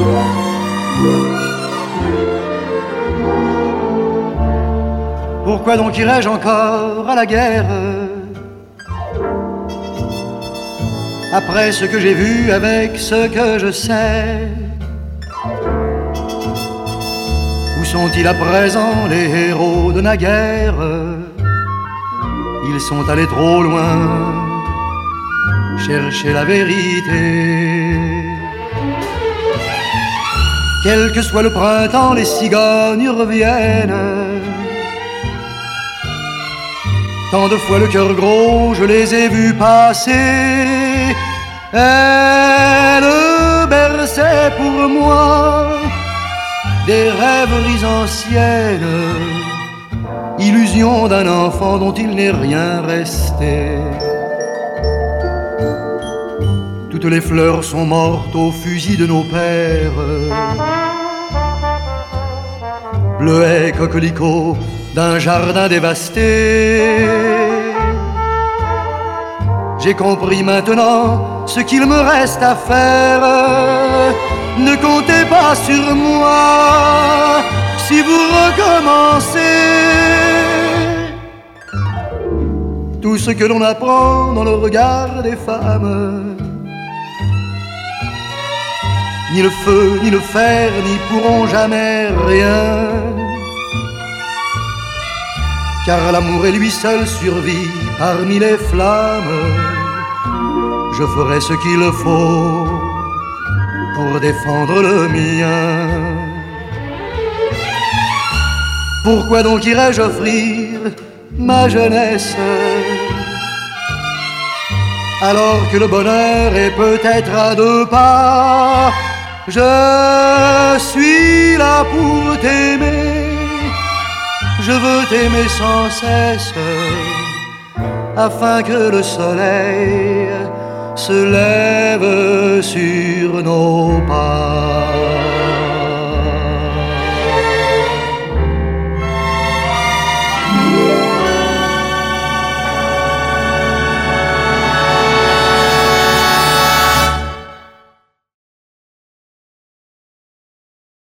Pourquoi donc irais-je encore à la guerre après ce que j'ai vu avec ce que je sais? Où sont-ils à présent les héros de naguère? Ils sont allés trop loin chercher la vérité. Quel que soit le printemps, les cigognes reviennent. Tant de fois le cœur gros, je les ai vus passer. Elles berçaient pour moi des rêveries anciennes, illusion d'un enfant dont il n'est rien resté. Toutes les fleurs sont mortes au fusil de nos pères. Bleuets, coquelicots d'un jardin dévasté. J'ai compris maintenant ce qu'il me reste à faire. Ne comptez pas sur moi si vous recommencez. Tout ce que l'on apprend dans le regard des femmes, ni le feu, ni le fer, n'y pourront jamais rien. Car l'amour est lui seul survit parmi les flammes. Je ferai ce qu'il faut pour défendre le mien. Pourquoi donc irais-je offrir ma jeunesse alors que le bonheur est peut-être à 2 pas? Je suis là pour t'aimer, je veux t'aimer sans cesse, afin que le soleil se lève sur nos pas.